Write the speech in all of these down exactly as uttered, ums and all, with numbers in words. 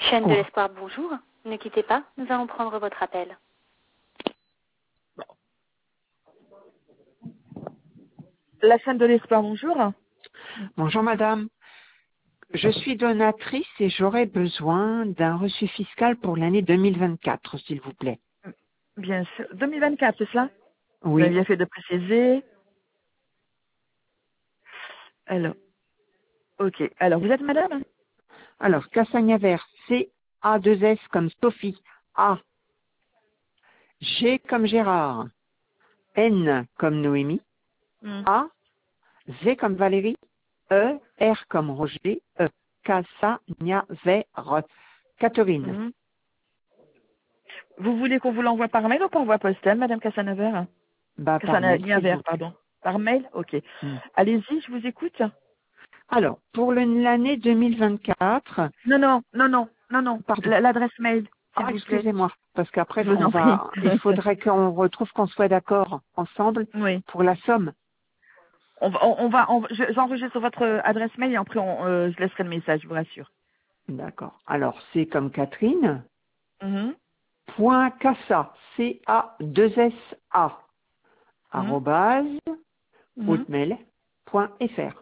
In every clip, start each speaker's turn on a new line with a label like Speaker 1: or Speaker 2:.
Speaker 1: Chaîne de
Speaker 2: Oh.
Speaker 1: l'espoir, bonjour. Ne quittez pas, nous allons prendre votre appel.
Speaker 3: La chaîne de l'espoir, bonjour.
Speaker 2: Bonjour madame, je suis donatrice et j'aurais besoin d'un reçu fiscal pour l'année deux mille vingt-quatre, s'il vous plaît.
Speaker 3: Bien sûr. deux mille vingt-quatre, c'est cela? Vous avez
Speaker 2: Oui.
Speaker 3: bien fait de préciser. Alors, ok. Alors, vous êtes madame?
Speaker 2: Alors, Cassagnaver, C A deux S comme Sophie, A, G comme Gérard, N comme Noémie,
Speaker 3: Hmm.
Speaker 2: A, V comme Valérie, E, R comme Roger, E, Cassagnaver, Catherine.
Speaker 3: Mhm. Vous voulez qu'on vous l'envoie par mail ou par voie postale, madame Cassanaver?
Speaker 2: Bah, par mail, s'il
Speaker 3: Cassanaver,
Speaker 2: vous plaît.
Speaker 3: pardon. Par mail? Ok.
Speaker 2: Hmm.
Speaker 3: Allez-y, je vous écoute.
Speaker 2: Alors, pour le- l'année deux mille vingt-quatre,
Speaker 3: Non, non, non, non, non, non.
Speaker 2: pardon.
Speaker 3: L- L'adresse mail, s'il
Speaker 2: Ah,
Speaker 3: vous plaît.
Speaker 2: excusez-moi, parce qu'après,
Speaker 3: Je vous
Speaker 2: on
Speaker 3: en prie.
Speaker 2: va, il faudrait qu'on retrouve qu'on soit d'accord ensemble
Speaker 3: Oui.
Speaker 2: pour la somme.
Speaker 3: On va, on, on va, on- je- j'enregistre votre adresse mail et après, on, euh, je laisserai le message, je vous rassure.
Speaker 2: D'accord. Alors, c'est comme Catherine,
Speaker 3: Mhm.
Speaker 2: point cassa, C A deux S A,
Speaker 3: Mhm.
Speaker 2: arrobase,
Speaker 3: Mhm.
Speaker 2: hotmail point F R.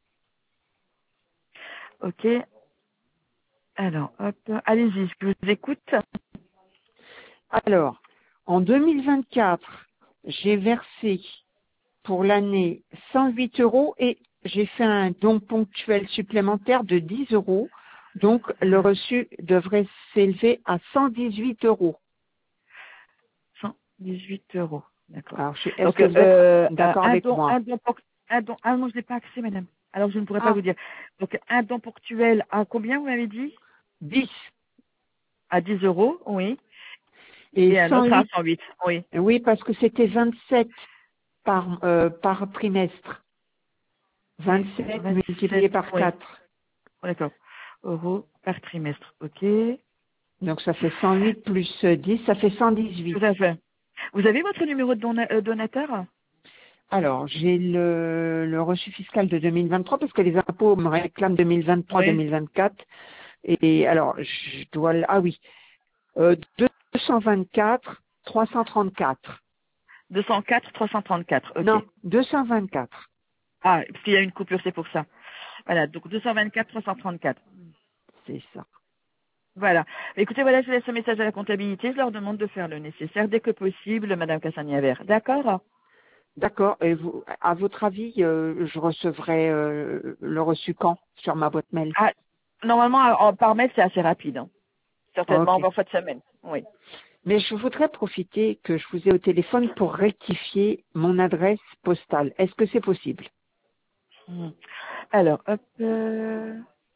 Speaker 3: Ok. Alors, hop. Allez-y, je vous écoute.
Speaker 2: Alors, en deux mille vingt-quatre, j'ai versé pour l'année cent huit euros et j'ai fait un don ponctuel supplémentaire de dix euros. Donc, le reçu devrait s'élever à cent dix-huit euros.
Speaker 3: cent dix-huit euros. D'accord.
Speaker 2: Alors, je- est-ce
Speaker 3: Donc,
Speaker 2: que vous êtes
Speaker 3: euh, un
Speaker 2: d'accord
Speaker 3: un
Speaker 2: avec
Speaker 3: don,
Speaker 2: moi?
Speaker 3: un don, poc- un don, ah non, je n'ai pas accès, madame. Alors, je ne pourrais pas
Speaker 2: Ah,
Speaker 3: vous dire. Donc, un don ponctuel à combien, vous m'avez dit?
Speaker 2: dix
Speaker 3: À dix euros, oui.
Speaker 2: et
Speaker 3: Et un autre à
Speaker 2: cent huit.
Speaker 3: cent huit, oui.
Speaker 2: Oui, parce que c'était vingt-sept par, euh, par trimestre. vingt-sept
Speaker 3: vingt-sept,
Speaker 2: multiplié par
Speaker 3: oui.
Speaker 2: quatre.
Speaker 3: D'accord. Euros par trimestre, ok.
Speaker 2: Donc, ça fait cent huit plus dix, ça fait cent dix-huit.
Speaker 3: Tout à fait. Vous avez votre numéro de dona- euh, donateur?
Speaker 2: Alors, j'ai le, le reçu fiscal de deux mille vingt-trois parce que les impôts me réclament
Speaker 3: Oui.
Speaker 2: deux mille vingt-trois deux mille vingt-quatre. Et alors, je dois... le- Ah oui, euh, deux cent vingt-quatre trois cent trente-quatre.
Speaker 3: deux cent quatre trois cent trente-quatre, ok.
Speaker 2: Non, deux cent vingt-quatre.
Speaker 3: Ah, parce qu'il y a une coupure, c'est pour ça. Voilà, donc deux cent vingt-quatre trois cent trente-quatre.
Speaker 2: C'est ça.
Speaker 3: Voilà. Écoutez, voilà, je laisse un message à la comptabilité. Je leur demande de faire le nécessaire dès que possible, Madame Cassagnaver. D'accord?
Speaker 2: D'accord. Et vous, à votre avis, euh, je recevrai euh, le reçu quand sur ma boîte mail?
Speaker 3: Ah, normalement, en- par mail, c'est assez rapide. Hein. Certainement,
Speaker 2: Ok.
Speaker 3: en fin de semaine. Oui.
Speaker 2: Mais je voudrais profiter que je vous ai au téléphone pour rectifier mon adresse postale. Est-ce que c'est possible?
Speaker 3: Mhm. Alors, hop. euh,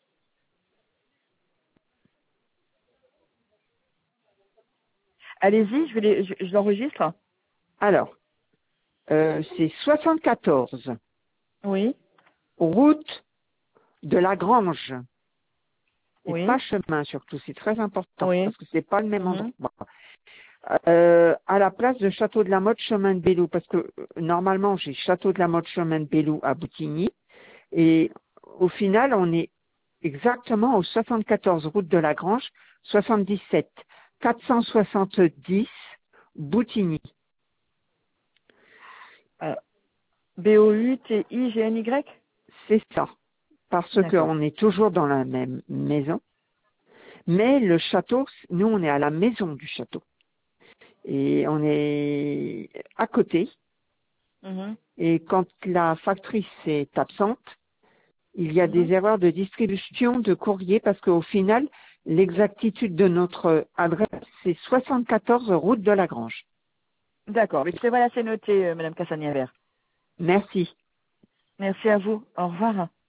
Speaker 3: Allez-y, je, vais les- je, je l'enregistre.
Speaker 2: Alors, euh, c'est soixante-quatorze,
Speaker 3: Oui.
Speaker 2: route de la Grange. Et
Speaker 3: Oui.
Speaker 2: pas chemin surtout, c'est très important
Speaker 3: Oui.
Speaker 2: parce que c'est pas le même
Speaker 3: Mhm.
Speaker 2: endroit. Euh, à la place de Château de la Motte, chemin de Bélou, parce que euh, normalement j'ai Château de la Motte, chemin de Bélou à Boutigny, et au final on est exactement au soixante-quatorze route de la Grange, soixante-dix-sept quatre cent soixante-dix Boutigny.
Speaker 3: Euh, B O U T I G N Y?
Speaker 2: C'est ça, parce
Speaker 3: D'accord.
Speaker 2: qu'on est toujours dans la même maison, mais le château, nous on est à la maison du château. Et on est à côté.
Speaker 3: Mhm.
Speaker 2: Et quand la factrice est absente, il y a
Speaker 3: Mhm.
Speaker 2: des erreurs de distribution de courrier parce qu'au final, l'exactitude de notre adresse, c'est soixante-quatorze route de la Grange.
Speaker 3: D'accord. Écoutez, voilà, c'est noté, euh, Madame Cassagnaver.
Speaker 2: Merci.
Speaker 3: Merci à vous. Au revoir.